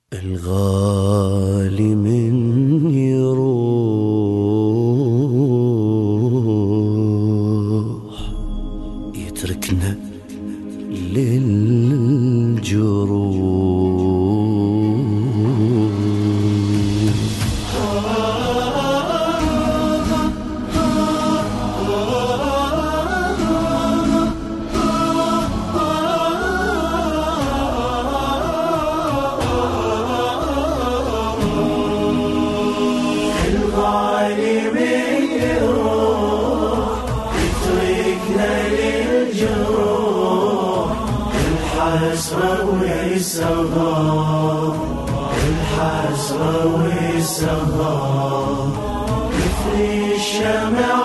الغالي من يروح يتركنا للجروح. الغالي من يروح يتركنا للجروح، الحسرة والسهر، الحسرة والسهر، مثل الشمع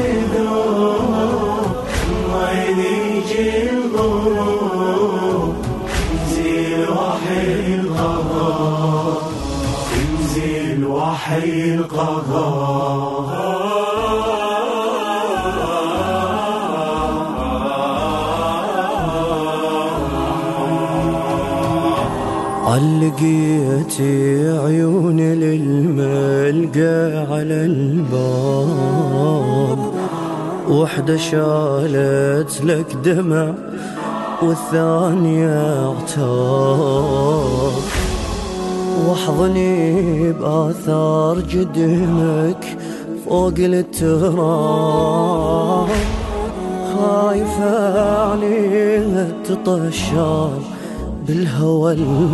نذوب ما يجي الغروب، ينزل وحي القضاء، ينزل وحي القضاء. علقيت عيون للملقى على الباب، وحدة شالت لك دمع والثانية عتاب، واحضني بآثار جدمك فوق التراب، خايفة عليها تطشر بالهوى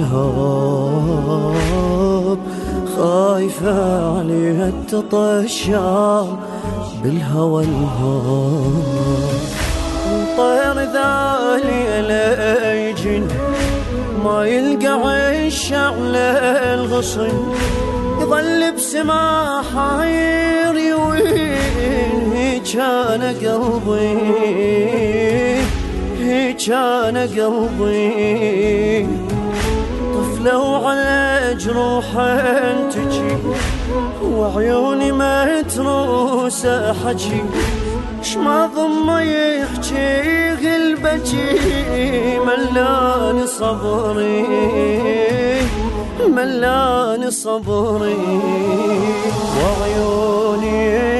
الهاب، خايفة عليها تطشر بالهوى الهاب. طير ذالي لا يجن ما يلقى عيش على الغصن، يظل بسما حير وين كان قلبي، كان قلبي طفلة وعلى جروحها تجي، وعيوني ما تروس حجي، شما ضم يحكي قلبتي، ملاني صبري، ملاني صبري، وعيوني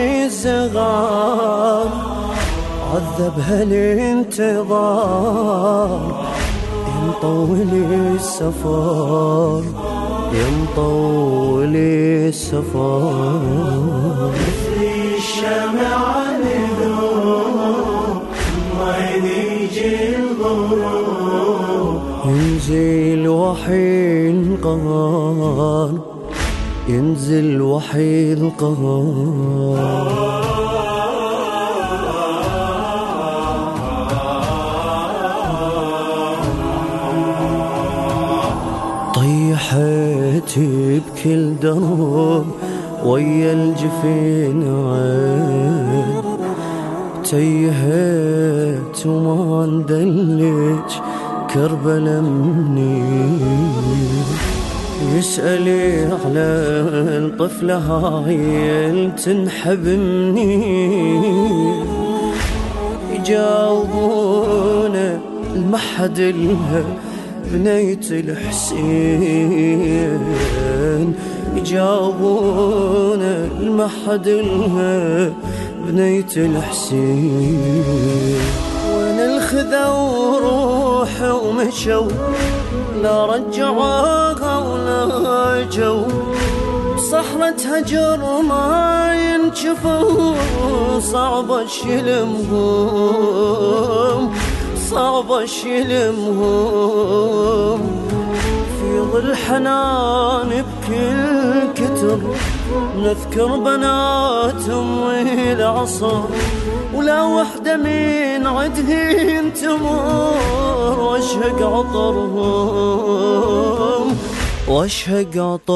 الزغار عذبها الانتظار، ينطول السفر، ينطول السفر، مثل الشمع نذوب ما يجي الغروب، ينزل وحي القهر، ينزل وحي القهر. طيحت بكل درب ويا الجفين عين، تيهت وما ندلج كربلا مني، يسألي على الطفلة هاي تنحب مني، يجاوبونه المحد لها بنية الحسين، يجاوبون المحد لها بنية الحسين. وين الخذوا روحي ومشوا، لا رجعوها ولا جو، صحرة هجر ما ينشفوا، صعب اشيلمهم، صعب اشيلمهم، في ظل حنان بكل كتر، نذكر بناتهم والعصر، ولا وحدة من عدهن تمر، واشهق عطرهم، واشهق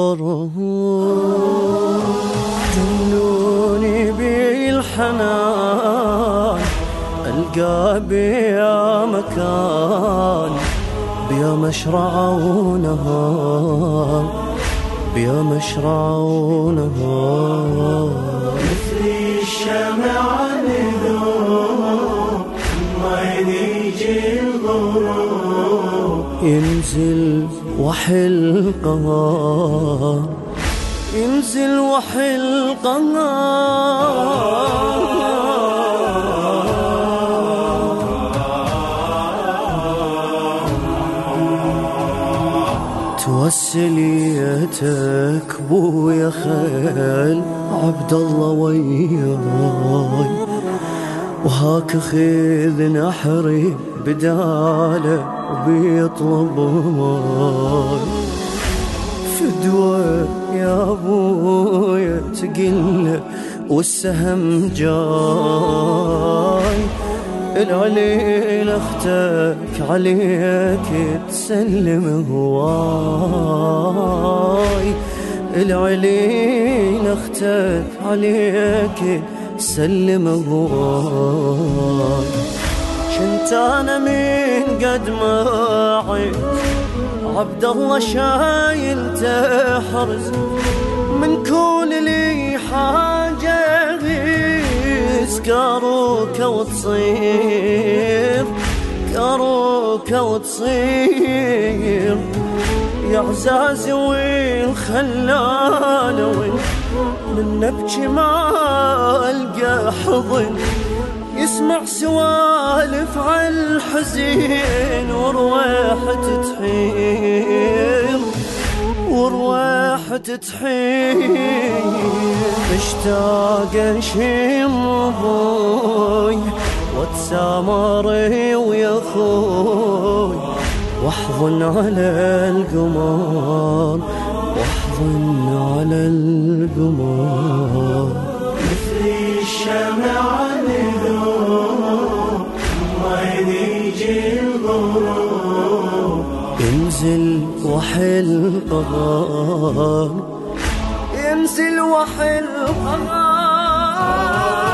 عطرهم، جنوني بالحنان، القى بيا مكان، بيا مشرع ونهار، بيا مشرع ونهار، مثل الشمع نذوب ما يجي الغروب، ينزل وحل قهار ينزل وحل توسليتك بويا خيل عبد الله وياي، وهاك خذ نحري بداله وبيطلب ماي. فدوى يا ابويا تقله والسهم جاي، العليل اختك عليك تسلم هواي، العليل اختك عليك تسلم هواي. شنت انا من قد ما عيت عبد الله شايل تحرز، من كون لي حاجة غيس كاروك وتصير، كاروك وتصير يا عزازي وين خلانا وين، من نبكي ما القى حضن يسمع سوالف عالحزين، ورواحة تحير ورواحة تحير. مشتاق اشم ابوي واتسامري ويا خوي، واحضن على القمر واحضن على القمر. مثل الشمع نذوب وين يجي الغروب، ينزل وحل قهار ينزل وحل قهار.